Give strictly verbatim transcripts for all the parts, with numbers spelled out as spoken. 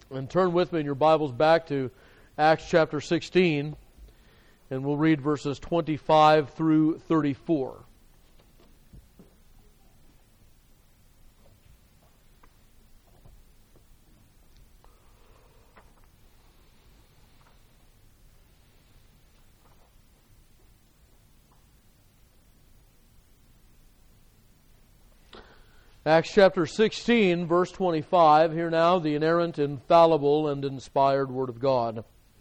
And turn with me in your Bibles back to Acts chapter sixteen, and we'll read verses twenty-five through thirty-four. Acts chapter sixteen, verse twenty-five. Hear now the inerrant, infallible, and inspired Word of God.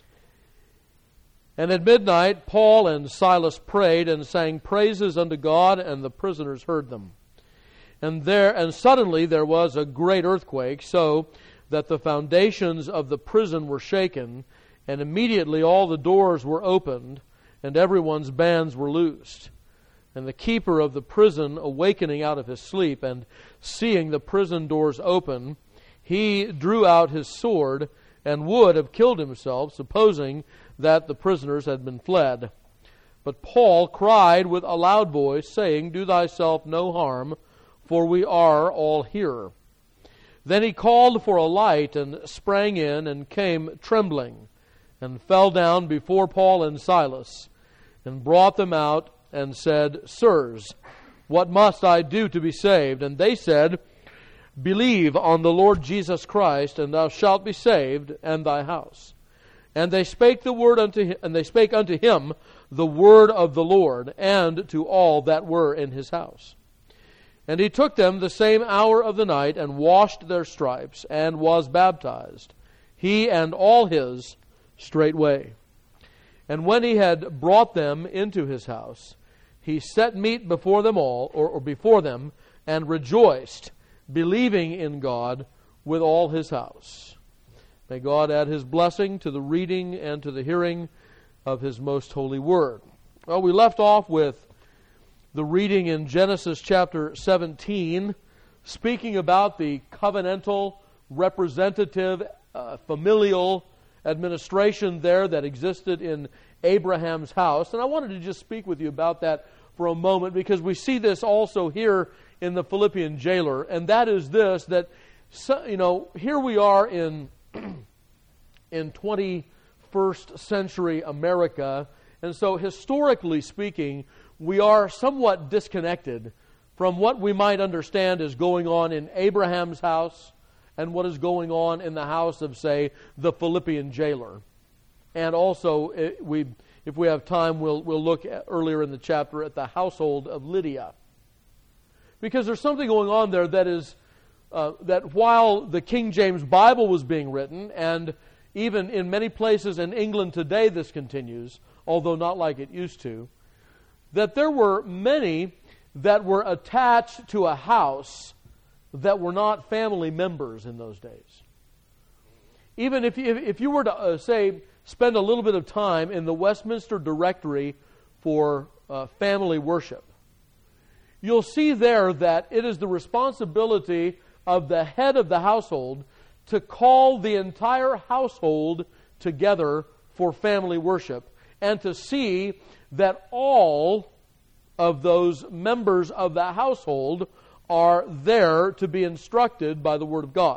And at midnight Paul and Silas prayed and sang praises unto God, and the prisoners heard them. And there and suddenly there was a great earthquake, so that the foundations of the prison were shaken, and immediately all the doors were opened, and everyone's bands were loosed. And the keeper of the prison, awakening out of his sleep, and seeing the prison doors open, he drew out his sword, and would have killed himself, supposing that the prisoners had been fled. But Paul cried with a loud voice, saying, Do thyself no harm, for we are all here. Then he called for a light, and sprang in, and came trembling, and fell down before Paul and Silas, and brought them out, and said, Sirs, what must I do to be saved? And they said, Believe on the Lord Jesus Christ, and thou shalt be saved, and thy house. And they spake the word unto him, and they spake unto him the word of the Lord, and to all that were in his house. And he took them the same hour of the night, and washed their stripes, and was baptized, he and all his, straightway. And when he had brought them into his house, he set meat before them all, or, or before them, and rejoiced, believing in God with all his house. May God add his blessing to the reading and to the hearing of his most holy word. Well, we left off with the reading in Genesis chapter seventeen, speaking about the covenantal, representative, uh, familial administration there that existed in Abraham's house. And I wanted to just speak with you about that for a moment, because we see this also here in the Philippian jailer, and that is this, that, you know, here we are in in twenty-first century America, and so historically speaking, we are somewhat disconnected from what we might understand is going on in Abraham's house and what is going on in the house of, say, the Philippian jailer. And also, it, we, if we have time, we'll, we'll look at, earlier in the chapter at the household of Lydia. Because there's something going on there that is, uh, that while the King James Bible was being written, and even in many places in England today this continues, although not like it used to, that there were many that were attached to a house that were not family members in those days. Even if you, if you were to, uh, say, spend a little bit of time in the Westminster Directory for uh, family worship, you'll see there that it is the responsibility of the head of the household to call the entire household together for family worship, and to see that all of those members of the household are there to be instructed by the Word of God.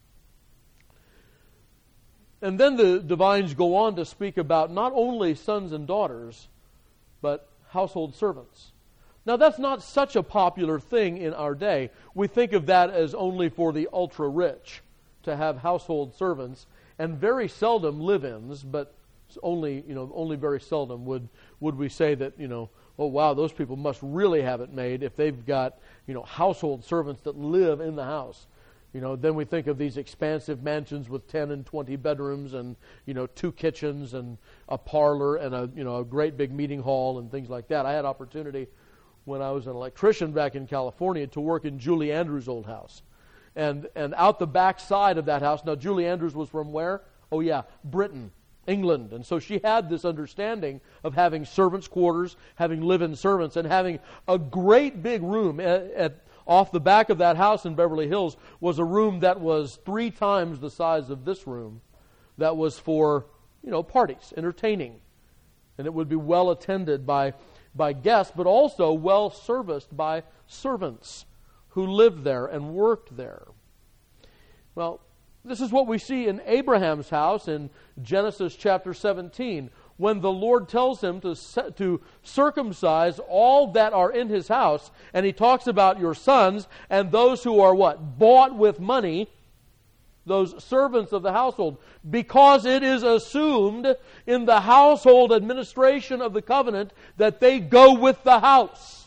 And then the divines go on to speak about not only sons and daughters, but household servants. Now, that's not such a popular thing in our day. We think of that as only for the ultra-rich to have household servants, and very seldom live-ins, but only, you know, only very seldom would, would we say that, you know, oh, wow, those people must really have it made if they've got, you know, household servants that live in the house. You know, then we think of these expansive mansions with ten and twenty bedrooms and, you know, two kitchens and a parlor and a, you know, a great big meeting hall and things like that. I had opportunity when I was an electrician back in California to work in Julie Andrews' old house. And and out the back side of that house, now Julie Andrews was from where? Oh yeah, Britain, England. And so she had this understanding of having servants' quarters, having live-in servants, and having a great big room at, at off the back of that house in Beverly Hills was a room that was three times the size of this room, that was for, you know, parties, entertaining. And it would be well attended by, by guests, but also well serviced by servants who lived there and worked there. Well, This is what we see in Abraham's house in Genesis chapter seventeen, when the Lord tells him to, to circumcise all that are in his house, and he talks about your sons and those who are what? Bought with money, those servants of the household, because it is assumed in the household administration of the covenant that they go with the house.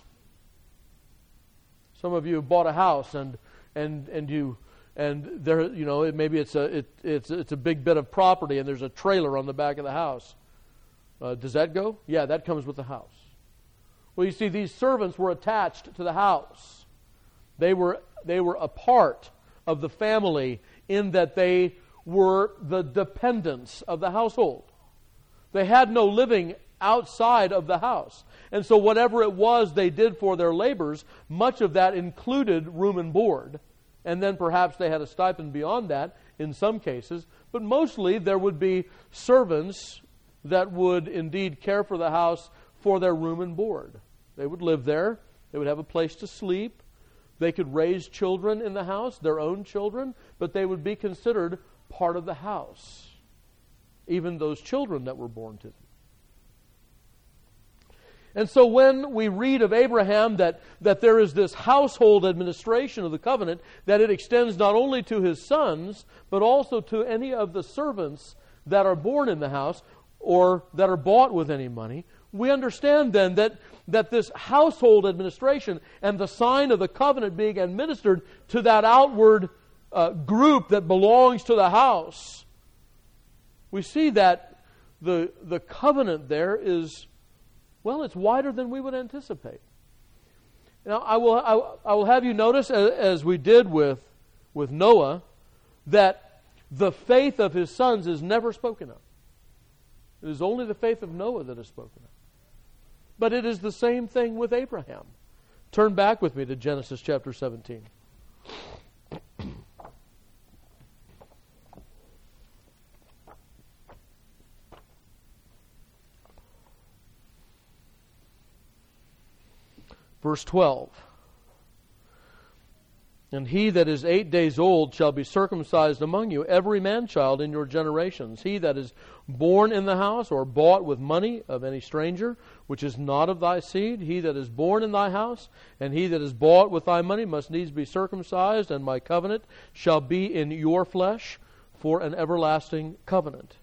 Some of you have bought a house and and and you and there you know it, maybe it's a it, it's it's a big bit of property and there's a trailer on the back of the house. Uh, does that go? Yeah, that comes with the house. Well, you see, these servants were attached to the house. They were they were a part of the family in that they were the dependents of the household. They had no living outside of the house. And so whatever it was they did for their labors, much of that included room and board. And then perhaps they had a stipend beyond that in some cases. But mostly there would be servants that would indeed care for the house for their room and board. They would live there. They would have a place to sleep. They could raise children in the house, their own children, but they would be considered part of the house, even those children that were born to them. And so when we read of Abraham that, that there is this household administration of the covenant, that it extends not only to his sons, but also to any of the servants that are born in the house or that are bought with any money, we understand then that, that this household administration and the sign of the covenant being administered to that outward uh, group that belongs to the house, we see that the, the covenant there is, well, it's wider than we would anticipate. Now, I will, I, I will have you notice, as, as we did with, with Noah, that the faith of his sons is never spoken of. It is only the faith of Noah that is spoken of. But it is the same thing with Abraham. Turn back with me to Genesis chapter seventeen. Verse twelve. And he that is eight days old shall be circumcised among you, every man-child in your generations. He that is born in the house or bought with money of any stranger, which is not of thy seed, he that is born in thy house, and he that is bought with thy money must needs be circumcised, and my covenant shall be in your flesh for an everlasting covenant.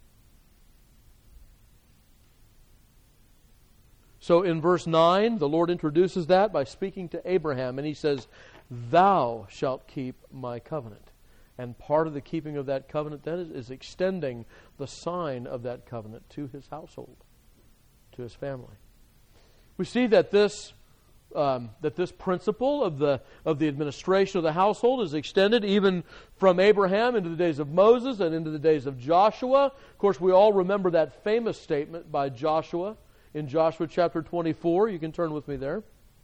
So in verse nine, the Lord introduces that by speaking to Abraham, and he says, "Thou shalt keep my covenant." And part of the keeping of that covenant then is, is extending the sign of that covenant to his household, to his family. We see that this um, that this principle of the of the administration of the household is extended even from Abraham into the days of Moses and into the days of Joshua. Of course, we all remember that famous statement by Joshua in Joshua chapter twenty-four. You can turn with me there.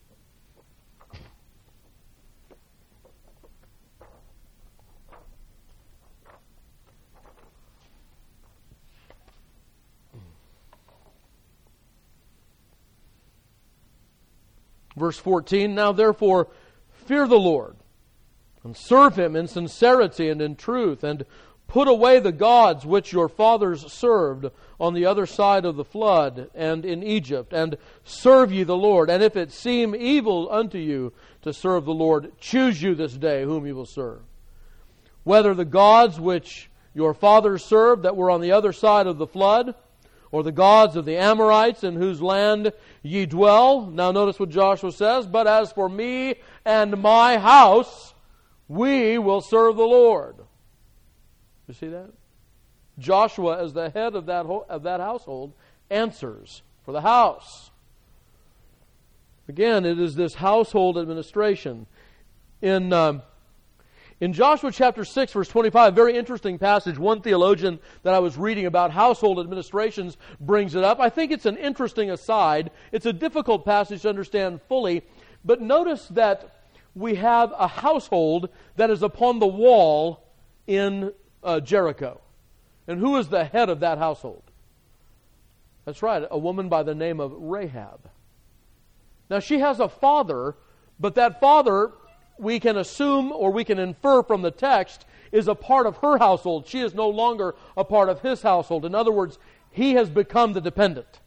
Verse fourteen, "Now therefore fear the Lord, and serve Him in sincerity and in truth, and put away the gods which your fathers served on the other side of the flood and in Egypt, and serve ye the Lord. And if it seem evil unto you to serve the Lord, choose you this day whom you will serve. Whether the gods which your fathers served that were on the other side of the flood, or the gods of the Amorites in whose land ye dwell." Now notice what Joshua says, "But as for me and my house, we will serve the Lord." You see that? Joshua, as the head of that, ho- of that household, answers for the house. Again, it is this household administration. In... Um, In Joshua chapter six, verse twenty-five, a very interesting passage. One theologian that I was reading about household administrations brings it up. I think it's an interesting aside. It's a difficult passage to understand fully. But notice that we have a household that is upon the wall in uh, Jericho. And who is the head of that household? That's right, a woman by the name of Rahab. Now she has a father, but that father we can assume or we can infer from the text is a part of her household. She is no longer a part of his household. In other words, he has become the dependent.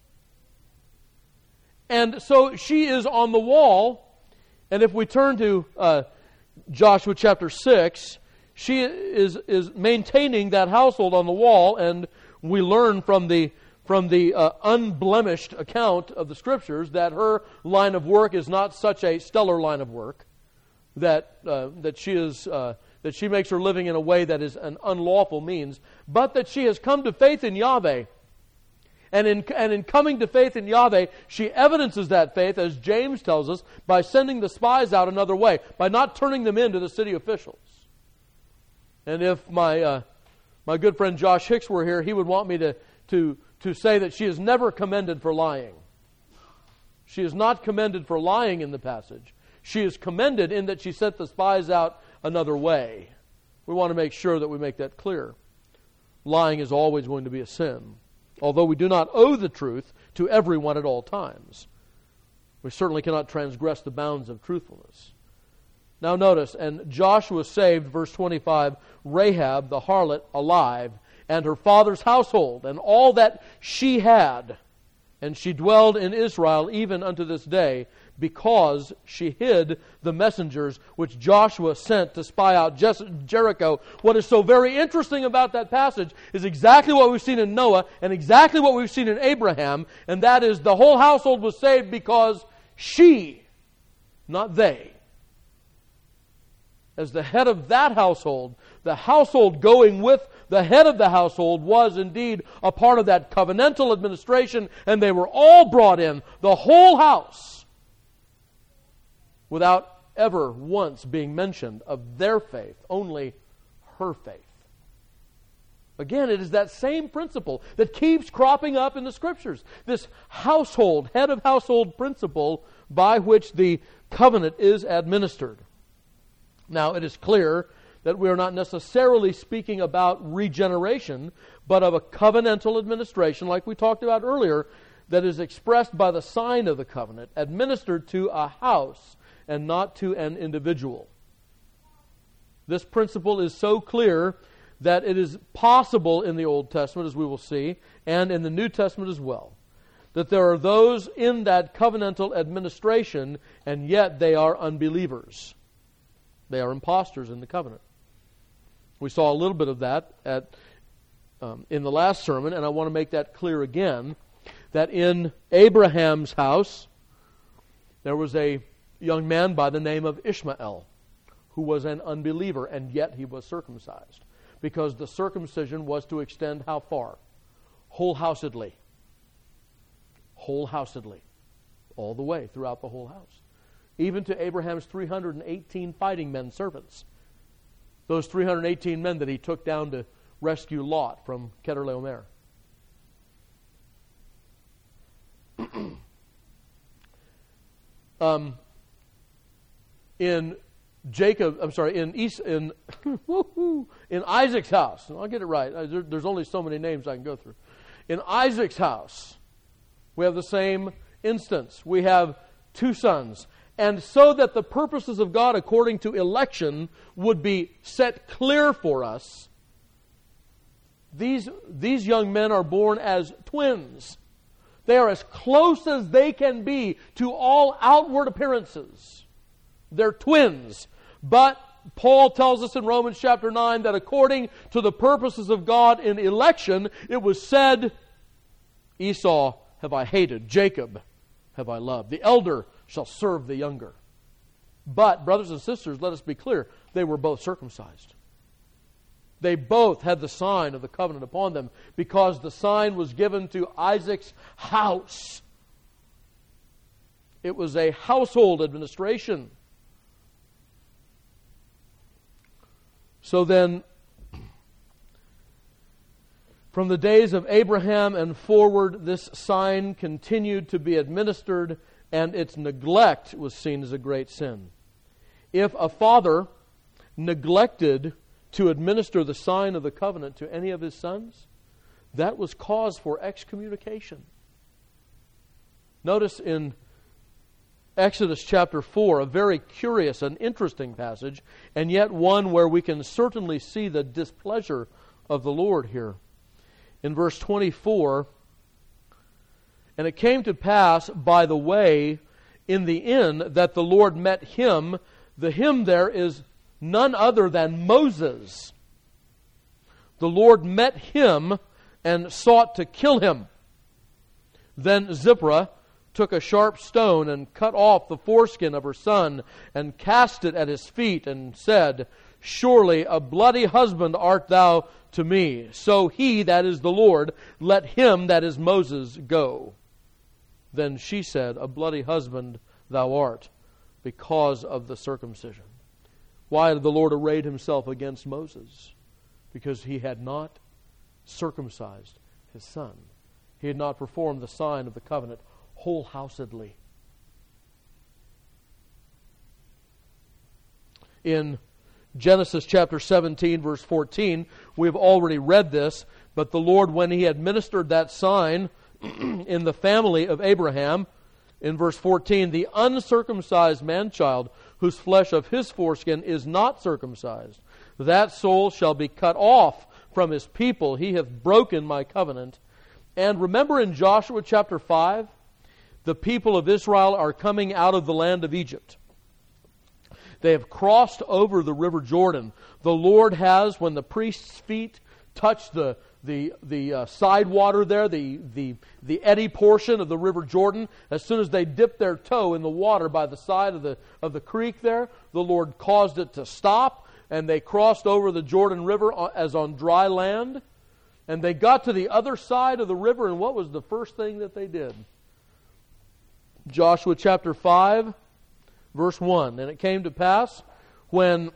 And so she is on the wall. And if we turn to uh, Joshua chapter six, she is, is maintaining that household on the wall. And we learn from the from the uh, unblemished account of the Scriptures that her line of work is not such a stellar line of work, that uh, that she is uh, that she makes her living in a way that is an unlawful means, but that she has come to faith in Yahweh. And in, and in coming to faith in Yahweh, she evidences that faith, as James tells us, by sending the spies out another way, by not turning them into the city officials. And if my uh, my good friend Josh Hicks were here, he would want me to, to, to say that she is never commended for lying. She is not commended for lying in the passage. She is commended in that she sent the spies out another way. We want to make sure that we make that clear. Lying is always going to be a sin. Although we do not owe the truth to everyone at all times, we certainly cannot transgress the bounds of truthfulness. Now notice, and Joshua saved, verse twenty-five, Rahab the harlot alive, and her father's household, and all that she had. And she dwelled in Israel even unto this day, because she hid the messengers which Joshua sent to spy out Jericho. What is so very interesting about that passage is exactly what we've seen in Noah and exactly what we've seen in Abraham, and that is the whole household was saved because she, not they. As the head of that household, the household going with the head of the household was indeed a part of that covenantal administration, and they were all brought in, the whole house, without ever once being mentioned of their faith, only her faith. Again, it is that same principle that keeps cropping up in the Scriptures. This household, head of household principle by which the covenant is administered. Now, it is clear that we are not necessarily speaking about regeneration, but of a covenantal administration, like we talked about earlier, that is expressed by the sign of the covenant, administered to a house and not to an individual. This principle is so clear that it is possible in the Old Testament, as we will see, and in the New Testament as well, that there are those in that covenantal administration, and yet they are unbelievers. They are impostors in the covenant. We saw a little bit of that at um, in the last sermon, and I want to make that clear again, that in Abraham's house, there was a young man by the name of Ishmael, who was an unbeliever, and yet he was circumcised. Because the circumcision was to extend how far? Wholehousedly. Wholehousedly. All the way throughout the whole house. Even to Abraham's three hundred eighteen fighting men servants. Those three hundred eighteen men that he took down to rescue Lot from Kedorlaomer. um, in Jacob, I'm sorry, in East, in in Isaac's house. I'll get it right. There, there's only so many names I can go through. In Isaac's house, we have the same instance. We have two sons. And so that the purposes of God according to election would be set clear for us, these, these young men are born as twins. They are as close as they can be to all outward appearances. They're twins. But Paul tells us in Romans chapter nine that according to the purposes of God in election, it was said, Esau have I hated, Jacob have I loved. The elder shall serve the younger. But, brothers and sisters, let us be clear, they were both circumcised. They both had the sign of the covenant upon them because the sign was given to Isaac's house. It was a household administration. So then, from the days of Abraham and forward, this sign continued to be administered, and its neglect was seen as a great sin. If a father neglected to administer the sign of the covenant to any of his sons, that was cause for excommunication. Notice in Exodus chapter four, a very curious and interesting passage, and yet one where we can certainly see the displeasure of the Lord here. In verse twenty-four, and it came to pass by the way in the inn that the Lord met him. The him there is none other than Moses. The Lord met him and sought to kill him. Then Zipporah took a sharp stone and cut off the foreskin of her son and cast it at his feet and said, Surely a bloody husband art thou to me. So he, that is the Lord, let him, that is Moses, go. Then she said, A bloody husband thou art, because of the circumcision. Why did the Lord array himself against Moses? Because he had not circumcised his son. He had not performed the sign of the covenant wholehousedly. In Genesis chapter seventeen, verse fourteen, we've already read this, but the Lord, when he had ministered that sign in the family of Abraham, in verse fourteen, the uncircumcised man-child, whose flesh of his foreskin is not circumcised, that soul shall be cut off from his people. He hath broken my covenant. And remember in Joshua chapter five, the people of Israel are coming out of the land of Egypt. They have crossed over the river Jordan. The Lord has, when the priest's feet touch the the the uh, side water there, the, the the eddy portion of the river Jordan, as soon as they dipped their toe in the water by the side of the of the creek there, the Lord caused it to stop, and they crossed over the Jordan River as on dry land. And they got to the other side of the river, and what was the first thing that they did? Joshua chapter five, verse one. And it came to pass, when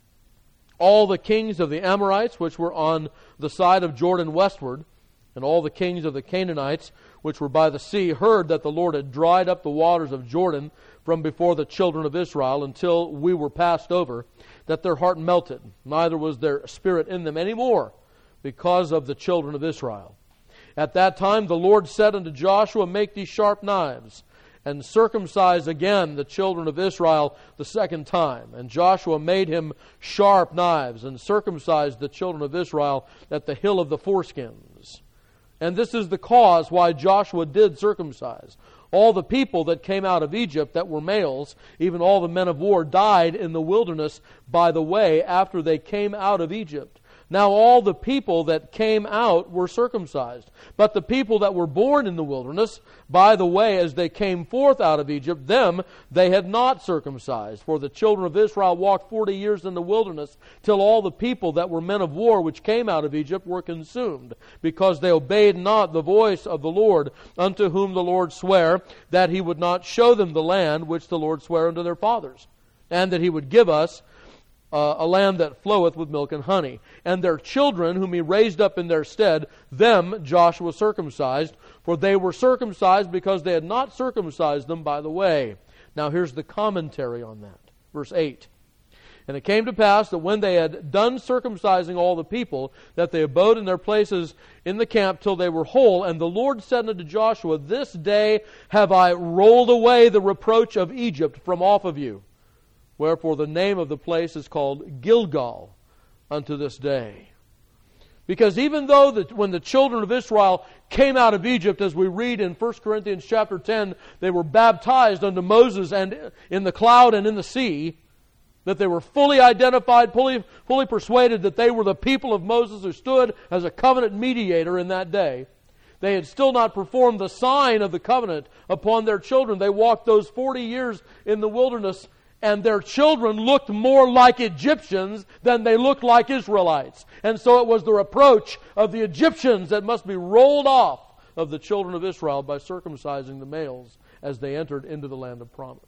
all the kings of the Amorites, which were on the side of Jordan westward, and all the kings of the Canaanites, which were by the sea, heard that the Lord had dried up the waters of Jordan from before the children of Israel until we were passed over, that their heart melted, neither was their spirit in them any more, because of the children of Israel. At that time the Lord said unto Joshua, Make these sharp knives, and circumcise again the children of Israel the second time. And Joshua made him sharp knives, and circumcised the children of Israel at the hill of the foreskins. And this is the cause why Joshua did circumcise. All the people that came out of Egypt that were males, even all the men of war, died in the wilderness by the way after they came out of Egypt. Now all the people that came out were circumcised. But the people that were born in the wilderness, by the way, as they came forth out of Egypt, them they had not circumcised. For the children of Israel walked forty years in the wilderness, till all the people that were men of war which came out of Egypt were consumed, because they obeyed not the voice of the Lord, unto whom the Lord sware, that he would not show them the land which the Lord sware unto their fathers, and that he would give us Uh, a land that floweth with milk and honey. And their children, whom he raised up in their stead, them Joshua circumcised, for they were circumcised because they had not circumcised them by the way. Now here's the commentary on that. Verse eight. And it came to pass that when they had done circumcising all the people, that they abode in their places in the camp till they were whole. And the Lord said unto Joshua, This day have I rolled away the reproach of Egypt from off of you. Wherefore the name of the place is called Gilgal unto this day. Because even though that when the children of Israel came out of Egypt, as we read in First Corinthians chapter ten, they were baptized unto Moses and in the cloud and in the sea, that they were fully identified, fully, fully persuaded that they were the people of Moses who stood as a covenant mediator in that day. They had still not performed the sign of the covenant upon their children. They walked those forty years in the wilderness, and their children looked more like Egyptians than they looked like Israelites. And so it was the reproach of the Egyptians that must be rolled off of the children of Israel by circumcising the males as they entered into the land of promise.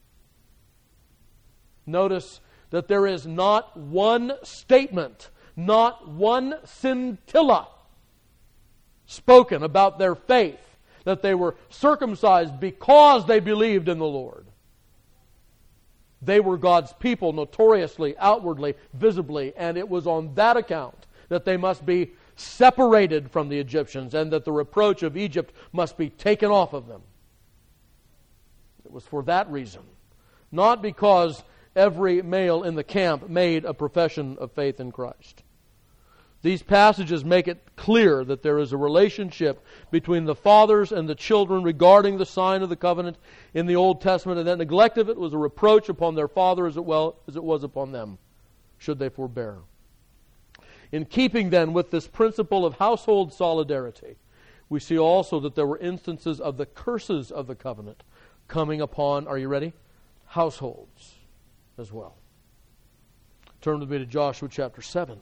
Notice that there is not one statement, not one scintilla spoken about their faith, that they were circumcised because they believed in the Lord. They were God's people notoriously, outwardly, visibly, and it was on that account that they must be separated from the Egyptians and that the reproach of Egypt must be taken off of them. was for that reason. Not because every male in the camp made a profession of faith in Christ. These passages make it clear that there is a relationship between the fathers and the children regarding the sign of the covenant in the Old Testament, and that neglect of it was a reproach upon their father as it well as it was upon them, should they forbear. In keeping then with this principle of household solidarity, we see also that there were instances of the curses of the covenant coming upon, are you ready? Households as well. Turn with me to Joshua chapter seven.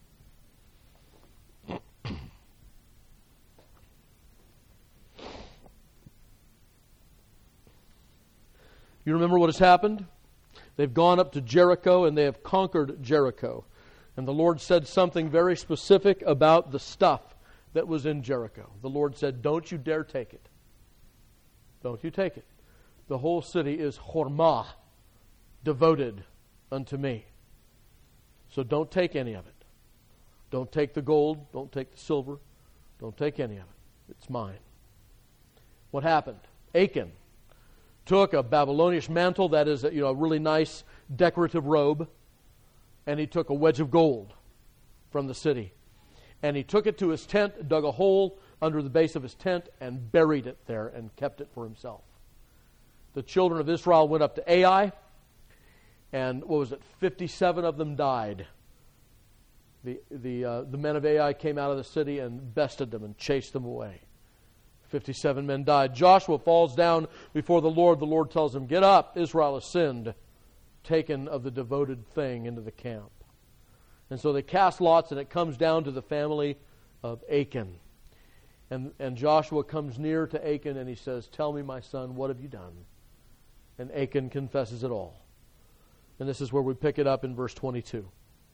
You remember what has happened? They've gone up to Jericho and they have conquered Jericho. And the Lord said something very specific about the stuff that was in Jericho. The Lord said, don't you dare take it. Don't you take it. The whole city is hormah, devoted unto me. So don't take any of it. Don't take the gold. Don't take the silver. Don't take any of it. It's mine. What happened? Achan took a Babylonish mantle, that is a, you know, a really nice decorative robe, and he took a wedge of gold from the city. And he took it to his tent, dug a hole under the base of his tent, and buried it there and kept it for himself. The children of Israel went up to Ai, and what was it, fifty-seven of them died. The, the, uh, the men of Ai came out of the city and bested them and chased them away. fifty-seven men died. Joshua falls down before the Lord. The Lord tells him, get up, Israel has sinned, taken of the devoted thing into the camp. And so they cast lots, and it comes down to the family of Achan. And, and Joshua comes near to Achan, and he says, tell me, my son, what have you done? And Achan confesses it all. And this is where we pick it up in verse twenty-two.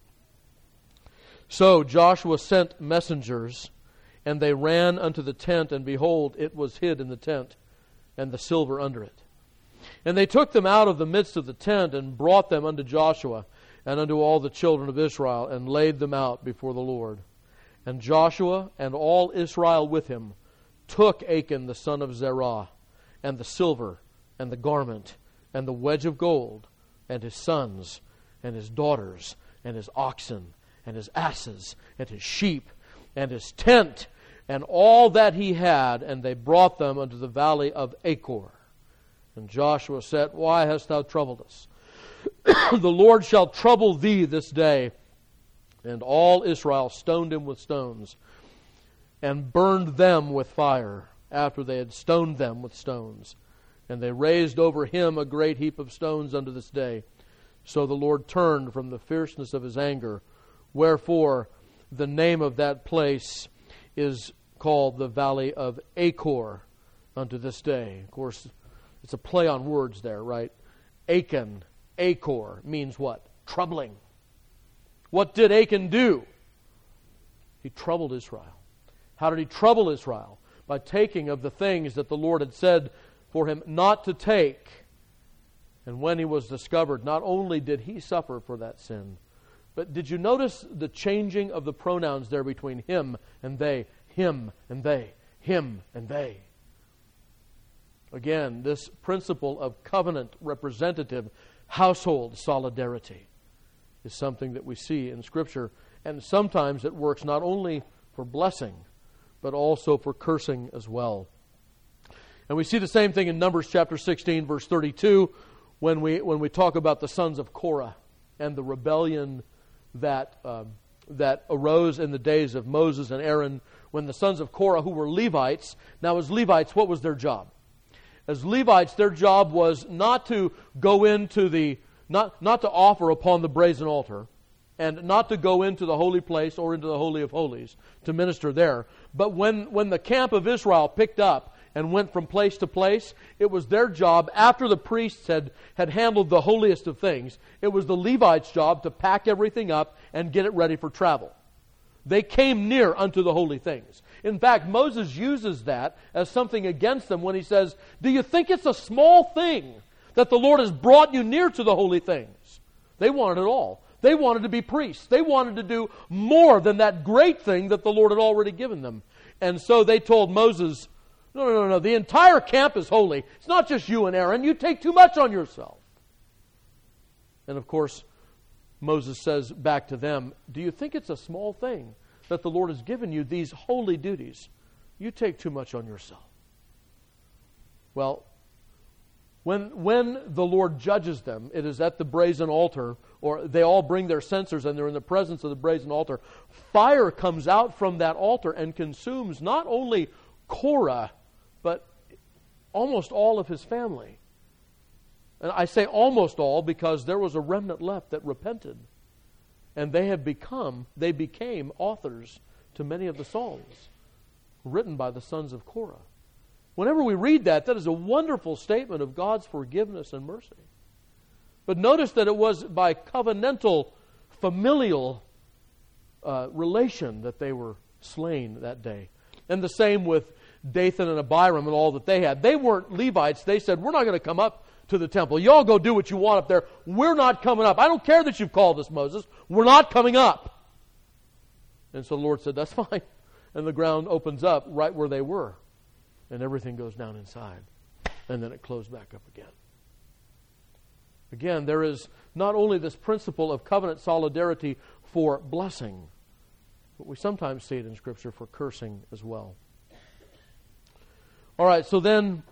So Joshua sent messengers, and they ran unto the tent, and behold, it was hid in the tent, and the silver under it. And they took them out of the midst of the tent, and brought them unto Joshua, and unto all the children of Israel, and laid them out before the Lord. And Joshua and all Israel with him took Achan the son of Zerah, and the silver, and the garment, and the wedge of gold, and his sons, and his daughters, and his oxen, and his asses, and his sheep, and his tent, and all that he had, and they brought them unto the valley of Achor. And Joshua said, why hast thou troubled us? The Lord shall trouble thee this day. And all Israel stoned him with stones, and burned them with fire, after they had stoned them with stones. And they raised over him a great heap of stones unto this day. So the Lord turned from the fierceness of his anger. Wherefore the name of that place is called the Valley of Achor unto this day. Of course, it's a play on words there, right? Achan, Achor, means what? Troubling. What did Achan do? He troubled Israel. How did he trouble Israel? By taking of the things that the Lord had said for him not to take. And when he was discovered, not only did he suffer for that sin, but did you notice the changing of the pronouns there between him and they, him and they, him and they? Again, this principle of covenant representative household solidarity is something that we see in Scripture, and sometimes it works not only for blessing, but also for cursing as well. And we see the same thing in Numbers chapter sixteen, verse thirty-two, when we when we talk about the sons of Korah and the rebellion that uh, that arose in the days of Moses and Aaron, when the sons of Korah, who were Levites, now as Levites, what was their job? As Levites, their job was not to go into the, not, not to offer upon the brazen altar, and not to go into the holy place or into the Holy of Holies to minister there. But when, when the camp of Israel picked up and went from place to place, it was their job, after the priests had, had handled the holiest of things, it was the Levites' job to pack everything up and get it ready for travel. They came near unto the holy things. In fact, Moses uses that as something against them when he says, do you think it's a small thing that the Lord has brought you near to the holy things? They wanted it all. They wanted to be priests. They wanted to do more than that great thing that the Lord had already given them. And so they told Moses, No, no, no, no. The entire camp is holy. It's not just you and Aaron. You take too much on yourself. And of course, Moses says back to them, do you think it's a small thing that the Lord has given you these holy duties? You take too much on yourself. Well, when, when the Lord judges them, it is at the brazen altar, or they all bring their censers and they're in the presence of the brazen altar. Fire comes out from that altar and consumes not only Korah, but almost all of his family. And I say almost all because there was a remnant left that repented. And they have become, they became authors to many of the Psalms written by the sons of Korah. Whenever we read that, that is a wonderful statement of God's forgiveness and mercy. But notice that it was by covenantal, familial uh, relation that they were slain that day. And the same with Dathan and Abiram and all that they had. They weren't Levites. They said, we're not going to come up to the temple. Y'all go do what you want up there. We're not coming up. I don't care that you've called us, Moses. We're not coming up. And so the Lord said, that's fine. And the ground opens up right where they were. And everything goes down inside. And then it closed back up again. Again, there is not only this principle of covenant solidarity for blessing, but we sometimes see it in Scripture for cursing as well. All right, so then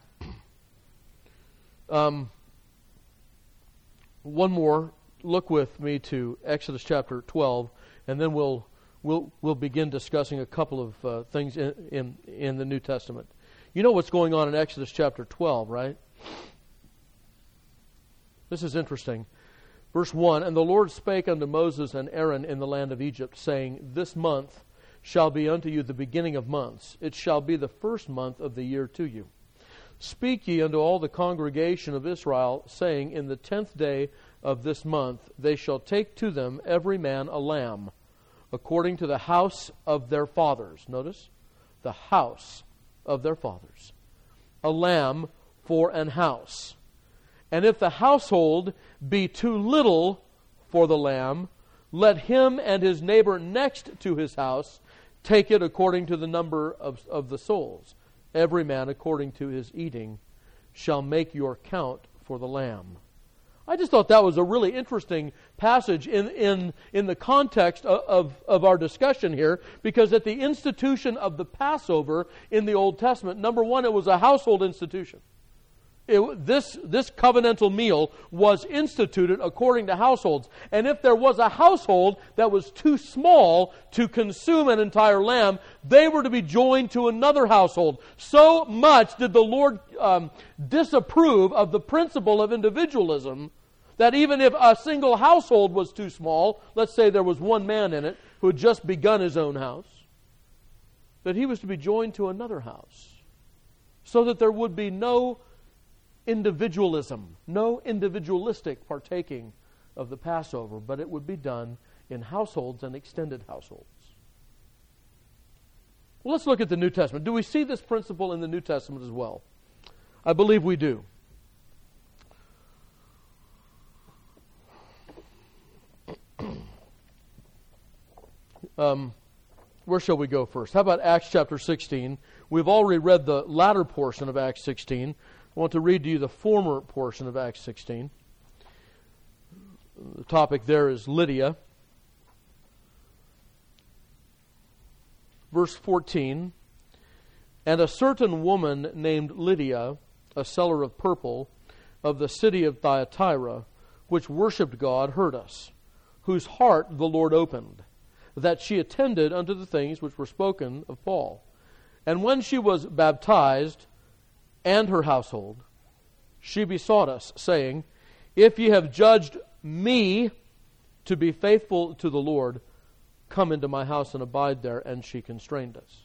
um, one more. Look with me to Exodus chapter twelve, and then we'll we'll we'll begin discussing a couple of uh, things in, in in the New Testament. You know what's going on in Exodus chapter twelve, right? This is interesting. Verse one, and the Lord spake unto Moses and Aaron in the land of Egypt, saying, this month shall be unto you the beginning of months. It shall be the first month of the year to you. Speak ye unto all the congregation of Israel, saying, in the tenth day of this month they shall take to them every man a lamb, according to the house of their fathers. Notice, the house of their fathers. A lamb for an house. And if the household be too little for the lamb, let him and his neighbor next to his house take it according to the number of, of the souls. Every man according to his eating shall make your count for the lamb. I just thought that was a really interesting passage in, in, in the context of, of, of our discussion here, because at the institution of the Passover in the Old Testament, number one, it was a household institution. It, this, this covenantal meal was instituted according to households. And if there was a household that was too small to consume an entire lamb, they were to be joined to another household. So much did the Lord um, disapprove of the principle of individualism that even if a single household was too small, let's say there was one man in it who had just begun his own house, that he was to be joined to another house so that there would be no individualism, no individualistic partaking of the Passover, but it would be done in households and extended households. Well, let's look at the New Testament. Do we see this principle in the New Testament as well? I believe we do. Um, where shall we go first? How about Acts chapter sixteen? We've already read the latter portion of Acts sixteen. I want to read to you the former portion of Acts sixteen. The topic there is Lydia. Verse fourteen, and a certain woman named Lydia, a seller of purple, of the city of Thyatira, which worshipped God, heard us, whose heart the Lord opened, that she attended unto the things which were spoken of Paul. And when she was baptized, and her household, she besought us, saying, if ye have judged me to be faithful to the Lord, come into my house and abide there. And she constrained us.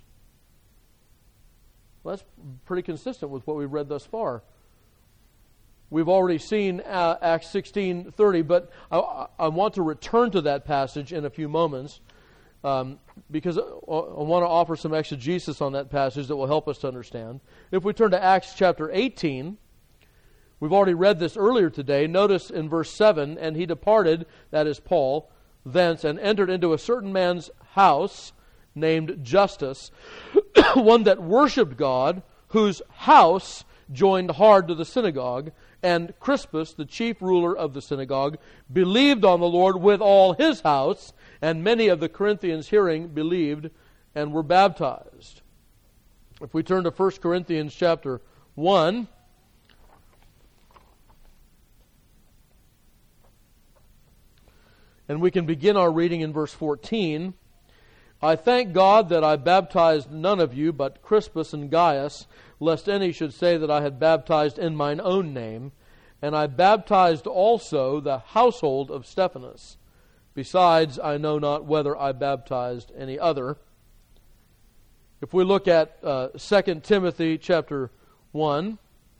Well, that's pretty consistent with what we've read thus far. We've already seen uh, Acts sixteen thirty, but I, I want to return to that passage in a few moments. Um, because I, I want to offer some exegesis on that passage that will help us to understand. If we turn to Acts chapter eighteen, we've already read this earlier today. Notice in verse seven, and he departed, that is Paul, thence, and entered into a certain man's house named Justus, one that worshipped God, whose house joined hard to the synagogue, and Crispus, the chief ruler of the synagogue, believed on the Lord with all his house, and many of the Corinthians hearing believed and were baptized. If we turn to First Corinthians chapter one, and we can begin our reading in verse fourteen. I thank God that I baptized none of you but Crispus and Gaius, lest any should say that I had baptized in mine own name. And I baptized also the household of Stephanas. Besides, I know not whether I baptized any other. If we look at uh, Second Timothy chapter one,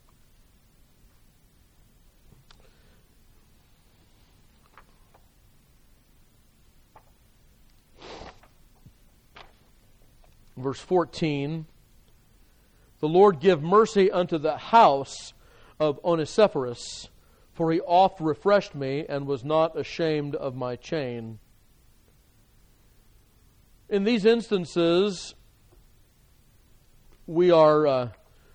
verse fourteen, the Lord give mercy unto the house of Onesiphorus, for he oft refreshed me and was not ashamed of my chain. In these instances, we are uh,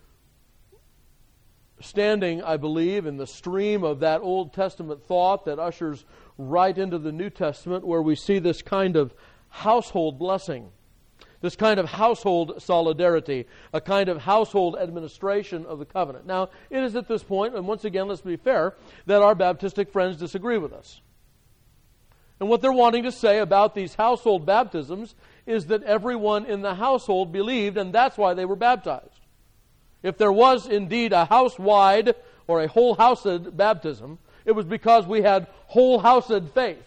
standing, I believe, in the stream of that Old Testament thought that ushers right into the New Testament, where we see this kind of household blessing, this kind of household solidarity, a kind of household administration of the covenant. Now, it is at this point, and once again, let's be fair, that our Baptistic friends disagree with us. And what they're wanting to say about these household baptisms is that everyone in the household believed, and that's why they were baptized. If there was indeed a house-wide or a whole-housed baptism, it was because we had whole-housed faith.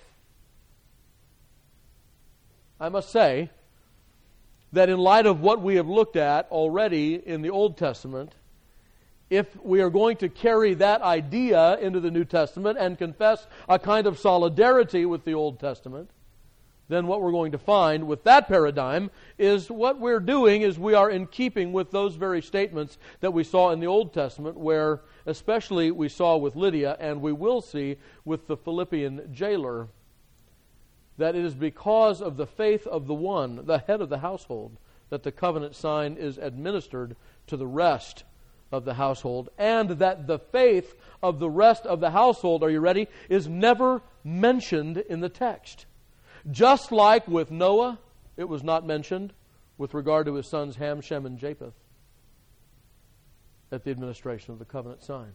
I must say that in light of what we have looked at already in the Old Testament, if we are going to carry that idea into the New Testament and confess a kind of solidarity with the Old Testament, then what we're going to find with that paradigm is what we're doing is we are in keeping with those very statements that we saw in the Old Testament, where especially we saw with Lydia, and we will see with the Philippian jailer, that it is because of the faith of the one, the head of the household, that the covenant sign is administered to the rest of the household, and that the faith of the rest of the household, are you ready, is never mentioned in the text. Just like with Noah, it was not mentioned with regard to his sons Ham, Shem, and Japheth at the administration of the covenant sign.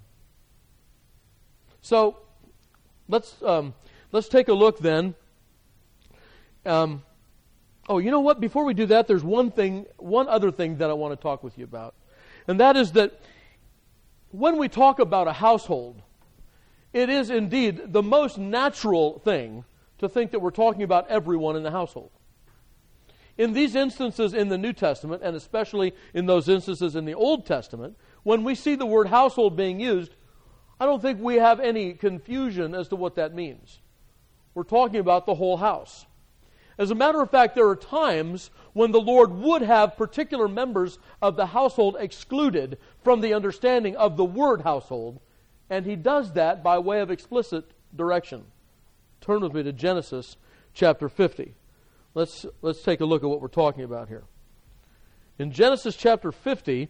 So, let's um, let's take a look then. Um, oh, you know what? Before we do that, there's one thing, one other thing that I want to talk with you about. And that is that when we talk about a household, it is indeed the most natural thing to think that we're talking about everyone in the household. In these instances in the New Testament, and especially in those instances in the Old Testament, when we see the word household being used, I don't think we have any confusion as to what that means. We're talking about the whole house. As a matter of fact, there are times when the Lord would have particular members of the household excluded from the understanding of the word household, and He does that by way of explicit direction. Turn with me to Genesis chapter fifty. Let's, let's take a look at what we're talking about here. In Genesis chapter fifty,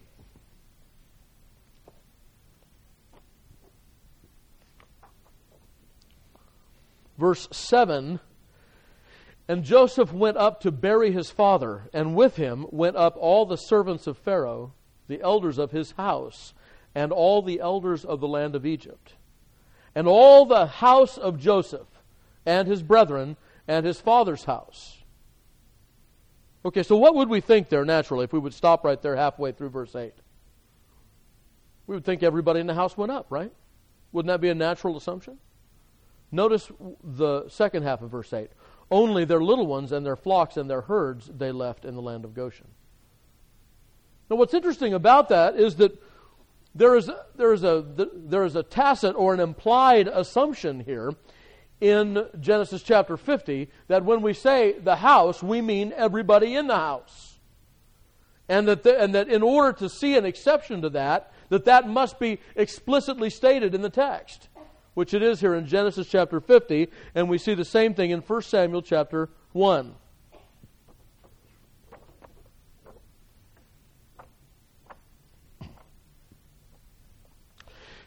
verse seven, and Joseph went up to bury his father, and with him went up all the servants of Pharaoh, the elders of his house, and all the elders of the land of Egypt, and all the house of Joseph, and his brethren, and his father's house. Okay, so what would we think there naturally if we would stop right there halfway through verse eight? We would think everybody in the house went up, right? Wouldn't that be a natural assumption? Notice the second half of verse eight. Only their little ones and their flocks and their herds they left in the land of Goshen. Now what's interesting about that is that there is, there is, a, there is a tacit or an implied assumption here in Genesis chapter fifty that when we say the house, we mean everybody in the house. And that, the, and that in order to see an exception to that, that that must be explicitly stated in the text, which it is here in Genesis chapter fifty, and we see the same thing in First Samuel chapter one.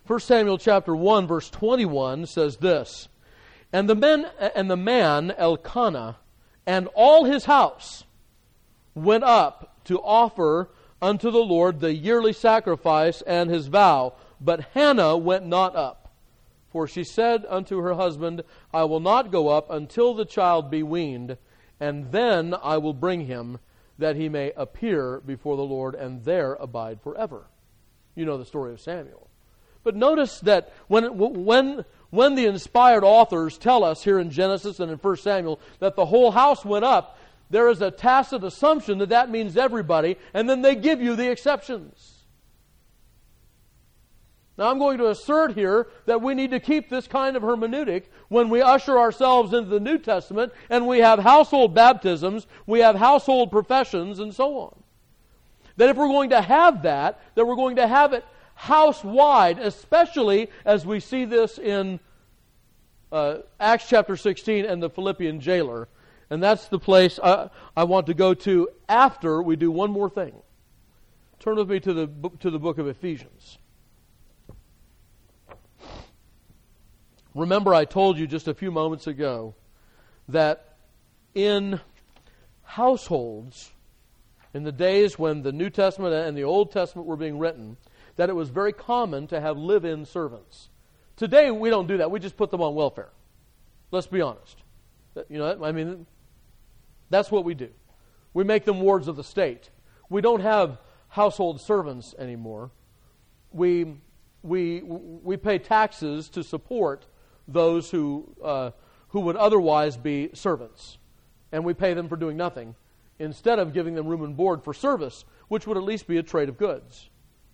First Samuel chapter one, verse twenty-one says this, And the men and the man Elkanah and all his house went up to offer unto the Lord the yearly sacrifice and his vow, but Hannah went not up. For she said unto her husband, I will not go up until the child be weaned, and then I will bring him, that he may appear before the Lord, and there abide forever. You know the story of Samuel. But notice that when when when the inspired authors tell us here in Genesis and in First Samuel that the whole house went up, there is a tacit assumption that that means everybody, and then they give you the exceptions. Now I'm going to assert here that we need to keep this kind of hermeneutic when we usher ourselves into the New Testament and we have household baptisms, we have household professions, and so on. That if we're going to have that, that we're going to have it house-wide, especially as we see this in uh, Acts chapter sixteen and the Philippian jailer. And that's the place I, I want to go to after we do one more thing. Turn with me to the, to the book of Ephesians. Remember, I told you just a few moments ago that in households, in the days when the New Testament and the Old Testament were being written, that it was very common to have live-in servants. Today, we don't do that. We just put them on welfare. Let's be honest. You know, I mean, that's what we do. We make them wards of the state. We don't have household servants anymore. We we we pay taxes to support those who uh, who would otherwise be servants, and we pay them for doing nothing instead of giving them room and board for service, which would at least be a trade of goods.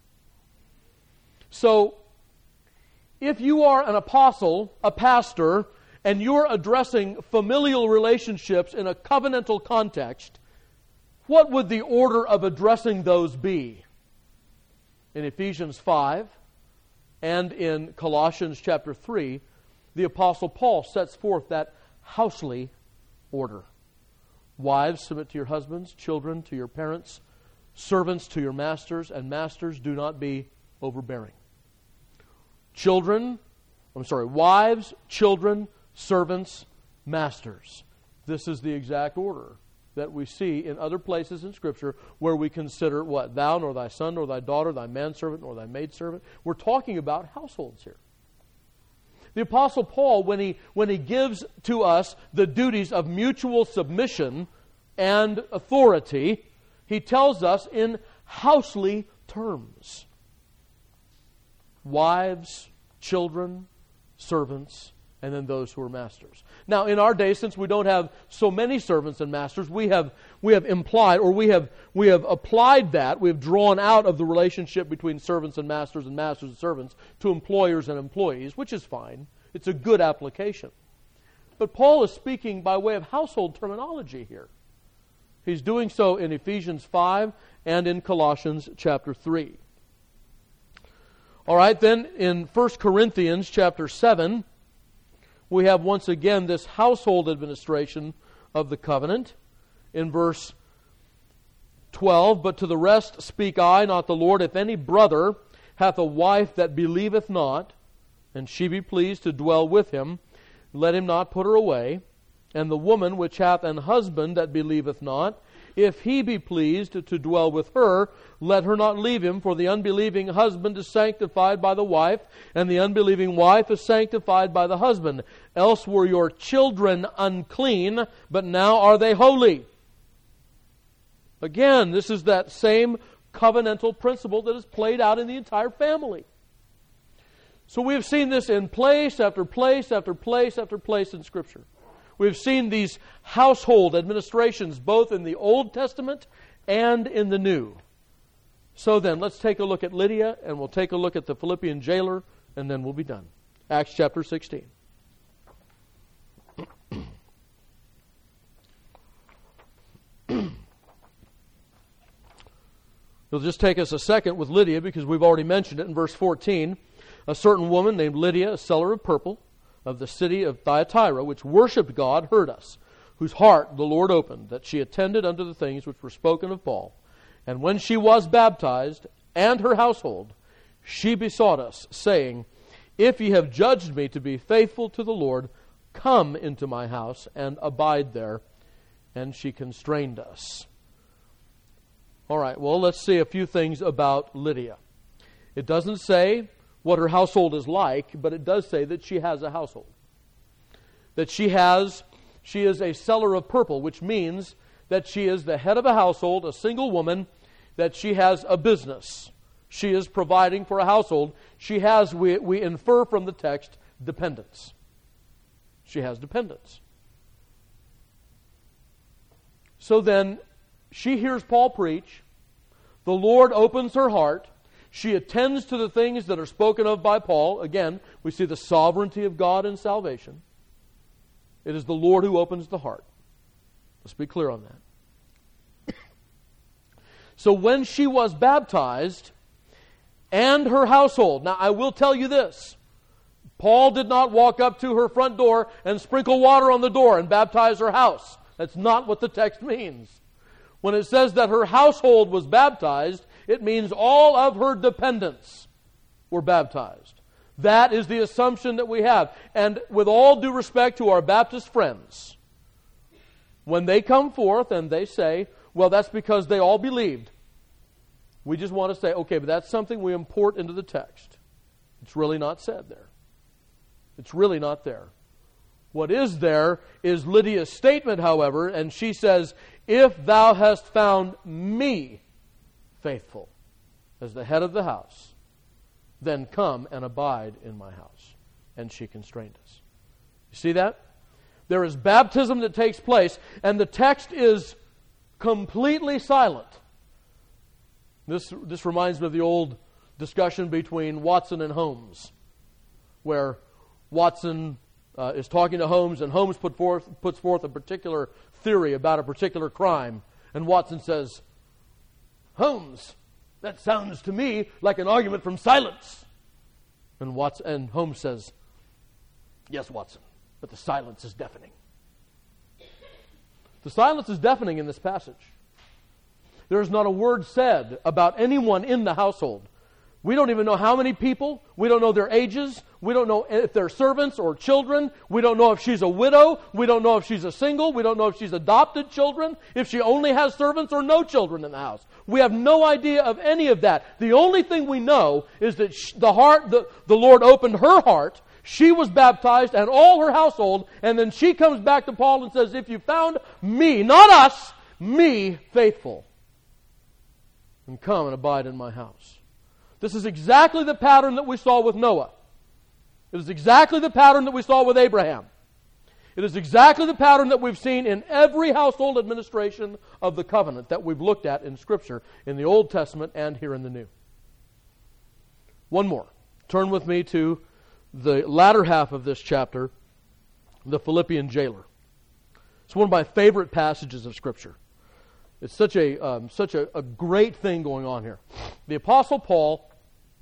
So, if you are an apostle, a pastor, and you're addressing familial relationships in a covenantal context, what would the order of addressing those be? In Ephesians five and in Colossians chapter three, the Apostle Paul sets forth that housely order. Wives, submit to your husbands, children to your parents, servants to your masters, and masters, do not be overbearing. Children, I'm sorry, wives, children, servants, masters. This is the exact order that we see in other places in Scripture where we consider what? Thou, nor thy son, nor thy daughter, thy manservant, nor thy maidservant. We're talking about households here. The Apostle Paul, when he, when he gives to us the duties of mutual submission and authority, he tells us in housely terms. Wives, children, servants, and then those who are masters. Now, in our day, since we don't have so many servants and masters, we have we have implied, or we have we have applied that, we have drawn out of the relationship between servants and masters and masters and servants to employers and employees, which is fine. It's a good application. But Paul is speaking by way of household terminology here. He's doing so in Ephesians five and in Colossians chapter three. All right, then in First Corinthians chapter seven, we have once again this household administration of the covenant. In verse twelve, but to the rest speak I, not the Lord, if any brother hath a wife that believeth not, and she be pleased to dwell with him, let him not put her away. And the woman which hath an husband that believeth not, if he be pleased to dwell with her, let her not leave him, for the unbelieving husband is sanctified by the wife, and the unbelieving wife is sanctified by the husband. Else were your children unclean, but now are they holy. Again, this is that same covenantal principle that is played out in the entire family. So we have seen this in place after place after place after place in Scripture. We've seen these household administrations both in the Old Testament and in the New. So then, let's take a look at Lydia, and we'll take a look at the Philippian jailer, and then we'll be done. Acts chapter sixteen. It'll just take us a second with Lydia because we've already mentioned it in verse fourteen. A certain woman named Lydia, a seller of purple, of the city of Thyatira, which worshipped God, heard us, whose heart the Lord opened, that she attended unto the things which were spoken of Paul. And when she was baptized, and her household, she besought us, saying, If ye have judged me to be faithful to the Lord, come into my house and abide there. And she constrained us. All right, well, let's see a few things about Lydia. It doesn't say what her household is like, but it does say that she has a household. That she has, she is a seller of purple, which means that she is the head of a household, a single woman, that she has a business. She is providing for a household. She has, we, we infer from the text, dependents. She has dependents. So then, she hears Paul preach. The Lord opens her heart. She attends to the things that are spoken of by Paul. Again, we see the sovereignty of God in salvation. It is the Lord who opens the heart. Let's be clear on that. So when she was baptized, and her household. Now, I will tell you this. Paul did not walk up to her front door and sprinkle water on the door and baptize her house. That's not what the text means. When it says that her household was baptized, it means all of her dependents were baptized. That is the assumption that we have. And with all due respect to our Baptist friends, when they come forth and they say, well, that's because they all believed, we just want to say, okay, but that's something we import into the text. It's really not said there. It's really not there. What is there is Lydia's statement, however, and she says, if thou hast found me faithful as the head of the house, then come and abide in my house. And she constrained us. You see that? There is baptism that takes place, and the text is completely silent. This, this reminds me of the old discussion between Watson and Holmes, where Watson uh, is talking to Holmes, and Holmes put forth, puts forth a particular theory about a particular crime, and Watson says, Holmes, that sounds to me like an argument from silence. And Watson, and Holmes says, yes, Watson, but the silence is deafening. The silence is deafening in this passage. There is not a word said about anyone in the household. We don't even know how many people. We don't know their ages. We don't know if they're servants or children. We don't know if she's a widow. We don't know if she's a single. We don't know if she's adopted children, if she only has servants or no children in the house. We have no idea of any of that. The only thing we know is that the heart, the, the Lord opened her heart. She was baptized and all her household. And then she comes back to Paul and says, if you found me, not us, me faithful, and come and abide in my house. This is exactly the pattern that we saw with Noah. It is exactly the pattern that we saw with Abraham. It is exactly the pattern that we've seen in every household administration of the covenant that we've looked at in Scripture, in the Old Testament and here in the New. One more. Turn with me to the latter half of this chapter, the Philippian jailer. It's one of my favorite passages of Scripture. It's such a um, such a, a great thing going on here. The Apostle Paul,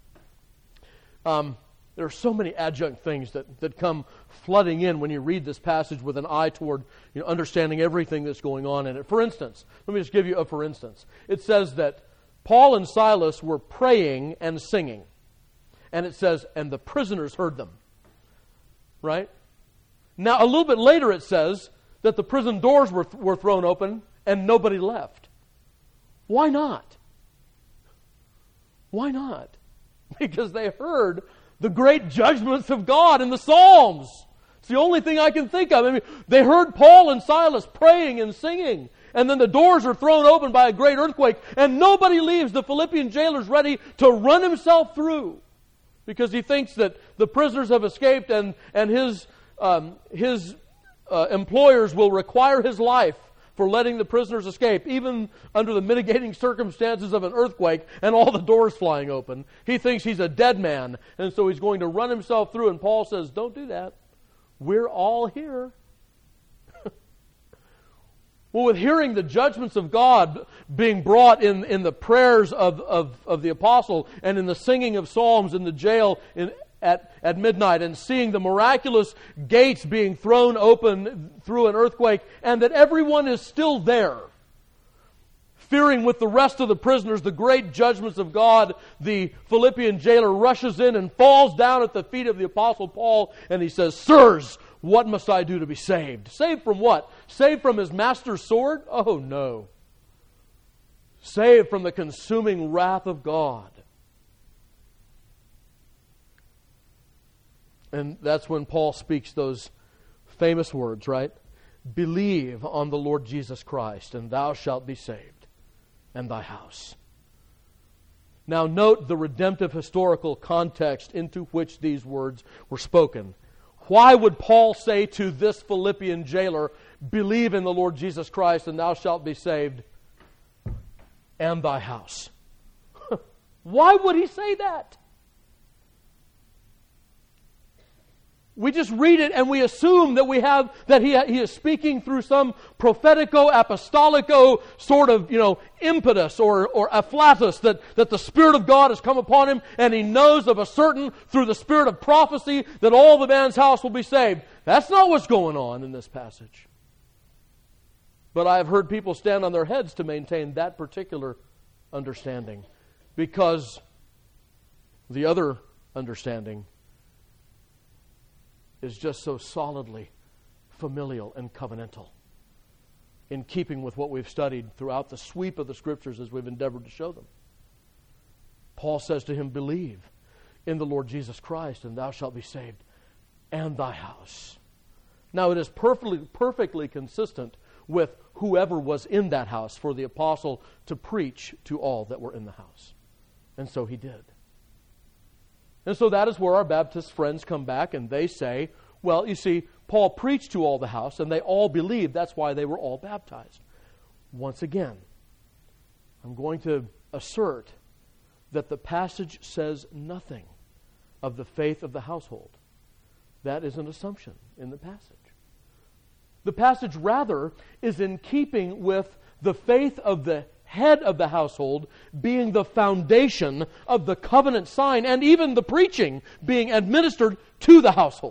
um, there are so many adjunct things that, that come flooding in when you read this passage with an eye toward you know, understanding everything that's going on in it. For instance, let me just give you a for instance. It says that Paul and Silas were praying and singing. And it says, and the prisoners heard them. Right? Now, a little bit later it says that the prison doors were, were thrown open and nobody left. Why not? Why not? Because they heard the great judgments of God in the Psalms. It's the only thing I can think of. I mean, they heard Paul and Silas praying and singing, and then the doors are thrown open by a great earthquake, and nobody leaves. The Philippian jailer's ready to run himself through because he thinks that the prisoners have escaped, and, and his, um, his uh, employers will require his life for letting the prisoners escape, even under the mitigating circumstances of an earthquake and all the doors flying open. He thinks he's a dead man, and so he's going to run himself through, and Paul says, don't do that. We're all here. Well, with hearing the judgments of God being brought in, in the prayers of, of, of the apostle and in the singing of psalms in the jail in At, at midnight, and seeing the miraculous gates being thrown open through an earthquake, and that everyone is still there, fearing with the rest of the prisoners the great judgments of God, the Philippian jailer rushes in and falls down at the feet of the Apostle Paul, and he says, "Sirs, what must I do to be saved?" Saved from what? Saved from his master's sword? Oh no. Saved from the consuming wrath of God. And that's when Paul speaks those famous words, right? "Believe on the Lord Jesus Christ, and thou shalt be saved, and thy house." Now note the redemptive historical context into which these words were spoken. Why would Paul say to this Philippian jailer, "Believe in the Lord Jesus Christ, and thou shalt be saved, and thy house"? Why would he say that? We just read it and we assume that we have that he, he is speaking through some prophetico, apostolico sort of, you know, impetus or, or afflatus that, that the Spirit of God has come upon him and he knows of a certain, through the spirit of prophecy, that all the man's house will be saved. That's not what's going on in this passage. But I have heard people stand on their heads to maintain that particular understanding, because the other understanding is just so solidly familial and covenantal, in keeping with what we've studied throughout the sweep of the Scriptures as we've endeavored to show them. Paul says to him, "Believe in the Lord Jesus Christ, and thou shalt be saved, and thy house." Now it is perfectly, perfectly consistent with whoever was in that house for the apostle to preach to all that were in the house. And so he did. And so that is where our Baptist friends come back and they say, well, you see, Paul preached to all the house and they all believed. That's why they were all baptized. Once again, I'm going to assert that the passage says nothing of the faith of the household. That is an assumption in the passage. The passage rather is in keeping with the faith of the head of the household being the foundation of the covenant sign, and even the preaching being administered to the household.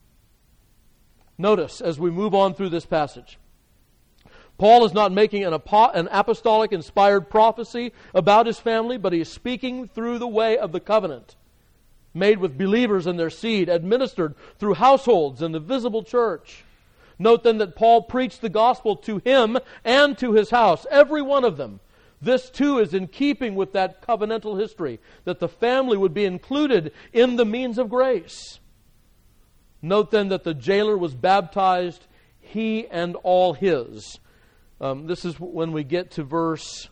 Notice as we move on through this passage, Paul is not making an, apo- an apostolic inspired prophecy about his family, but he is speaking through the way of the covenant made with believers and their seed, administered through households in the visible church. Note then that Paul preached the gospel to him and to his house, every one of them. This too is in keeping with that covenantal history, that the family would be included in the means of grace. Note then that the jailer was baptized, he and all his. Um, this is when we get to verse